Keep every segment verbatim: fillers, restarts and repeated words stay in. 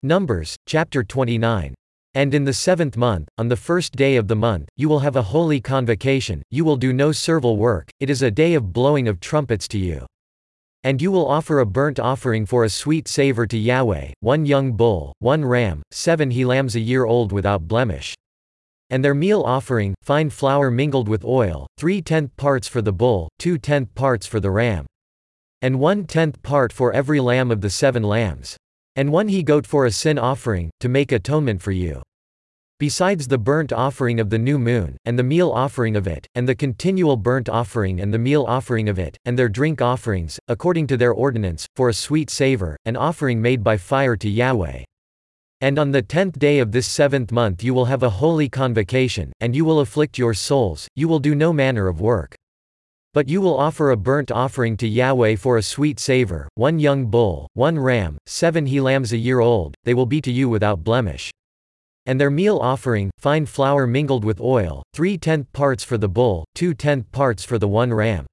Numbers, chapter twenty-nine. And in the seventh month, on the first day of the month, you will have a holy convocation, you will do no servile work, it is a day of blowing of trumpets to you. And you will offer a burnt offering for a sweet savor to Yahweh, one young bull, one ram, seven he lambs a year old without blemish. And their meal offering, fine flour mingled with oil, three-tenth parts for the bull, two-tenth parts for the ram. And one-tenth part for every lamb of the seven lambs. And one he-goat for a sin offering, to make atonement for you. Besides the burnt offering of the new moon, and the meal offering of it, and the continual burnt offering and the meal offering of it, and their drink offerings, according to their ordinance, for a sweet savor, an offering made by fire to Yahweh. And on the tenth day of this seventh month you will have a holy convocation, and you will afflict your souls, you will do no manner of work. But you will offer a burnt offering to Yahweh for a sweet savor, one young bull, one ram, seven he lambs a year old, they will be to you without blemish. And their meal offering, fine flour mingled with oil, three-tenth parts for the bull, two-tenth parts for the one ram.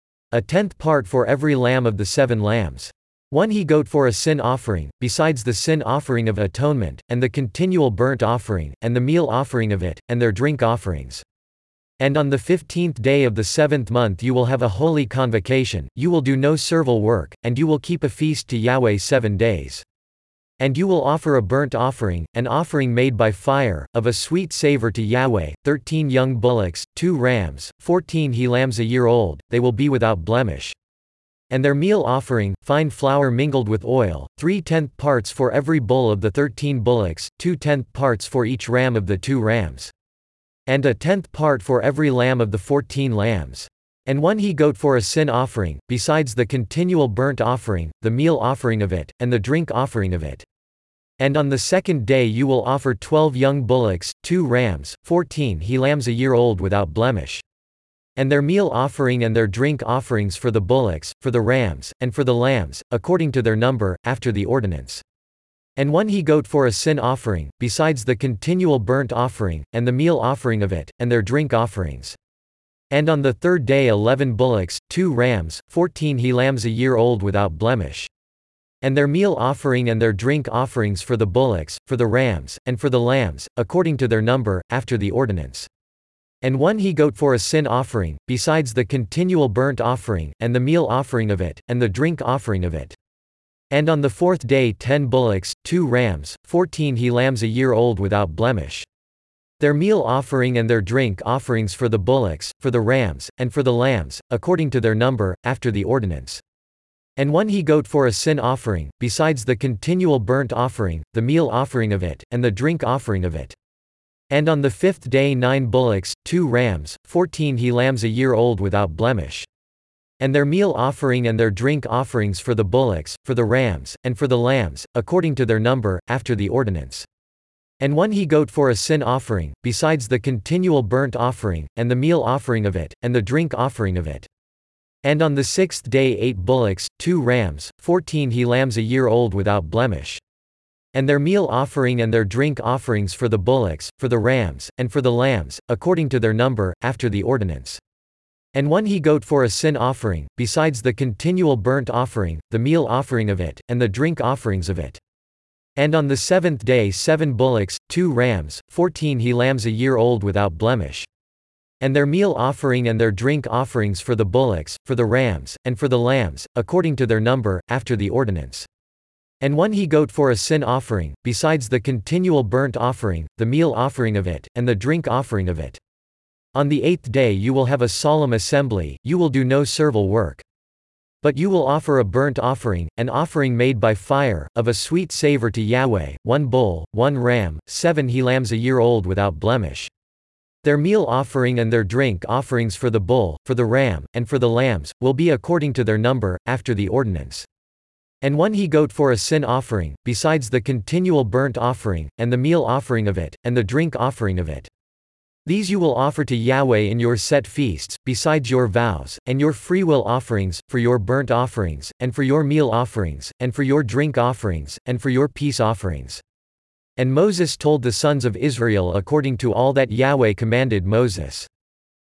A tenth part for every lamb of the seven lambs. One he-goat for a sin offering, besides the sin offering of atonement, and the continual burnt offering, and the meal offering of it, and their drink offerings. And on the fifteenth day of the seventh month you will have a holy convocation, you will do no servile work, and you will keep a feast to Yahweh seven days. And you will offer a burnt offering, an offering made by fire, of a sweet savor to Yahweh, thirteen young bullocks, two rams, fourteen he lambs a year old, they will be without blemish. And their meal offering, fine flour mingled with oil, three-tenth parts for every bull of the thirteen bullocks, two-tenth parts for each ram of the two rams. And a tenth part for every lamb of the fourteen lambs. And one he-goat for a sin offering, besides the continual burnt offering, the meal offering of it, and the drink offering of it. And on the second day you will offer twelve young bullocks, two rams, fourteen he lambs a year old without blemish. And their meal offering and their drink offerings for the bullocks, for the rams, and for the lambs, according to their number, after the ordinance. And one he-goat for a sin offering, besides the continual burnt offering, and the meal offering of it, and their drink offerings. And on the third day eleven bullocks, two rams, fourteen he lambs a year old without blemish. And their meal offering and their drink offerings for the bullocks, for the rams, and for the lambs, according to their number, after the ordinance. And one he-goat for a sin offering, besides the continual burnt offering, and the meal offering of it, and the drink offering of it. And on the fourth day ten bullocks, two rams, fourteen he lambs a year old without blemish. Their meal offering and their drink offerings for the bullocks, for the rams, and for the lambs, according to their number, after the ordinance. And one he-goat for a sin offering, besides the continual burnt offering, the meal offering of it, and the drink offering of it. And on the fifth day nine bullocks, two rams, fourteen he lambs a year old without blemish. And their meal offering and their drink offerings for the bullocks, for the rams, and for the lambs, according to their number, after the ordinance. And one he-goat for a sin offering, besides the continual burnt offering, and the meal offering of it, and the drink offering of it. And on the sixth day eight bullocks, two rams, fourteen he lambs a year old without blemish. And their meal offering and their drink offerings for the bullocks, for the rams, and for the lambs, according to their number, after the ordinance. And one he-goat for a sin offering, besides the continual burnt offering, the meal offering of it, and the drink offerings of it. And on the seventh day seven bullocks, two rams, fourteen he lambs a year old without blemish. And their meal offering and their drink offerings for the bullocks, for the rams, and for the lambs, according to their number, after the ordinance. And one he-goat for a sin offering, besides the continual burnt offering, the meal offering of it, and the drink offering of it. On the eighth day you will have a solemn assembly, you will do no servile work. But you will offer a burnt offering, an offering made by fire, of a sweet savor to Yahweh, one bull, one ram, seven he lambs a year old without blemish. Their meal offering and their drink offerings for the bull, for the ram, and for the lambs, will be according to their number, after the ordinance. And one he-goat for a sin offering, besides the continual burnt offering, and the meal offering of it, and the drink offering of it. These you will offer to Yahweh in your set feasts, besides your vows, and your freewill offerings, for your burnt offerings, and for your meal offerings, and for your drink offerings, and for your peace offerings. And Moses told the sons of Israel according to all that Yahweh commanded Moses.